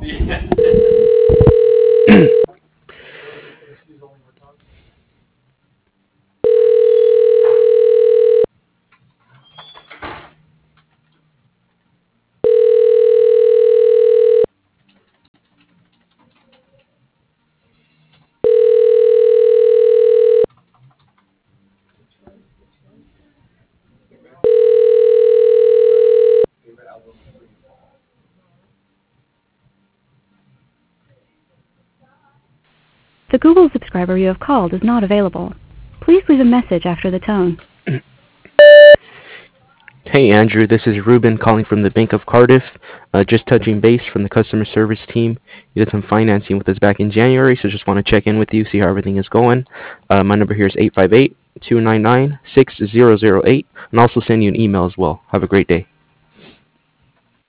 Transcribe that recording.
The Google subscriber you have called is not available. Please leave a message after the tone. Hey Andrew, this is Ruben calling from the Bank of Cardiff. Just touching base from the customer service team. You did some financing with us back in January, so just want to check in with you, see how everything is going. My number here is 858-299-6008, and also send you an email as well. Have a great day.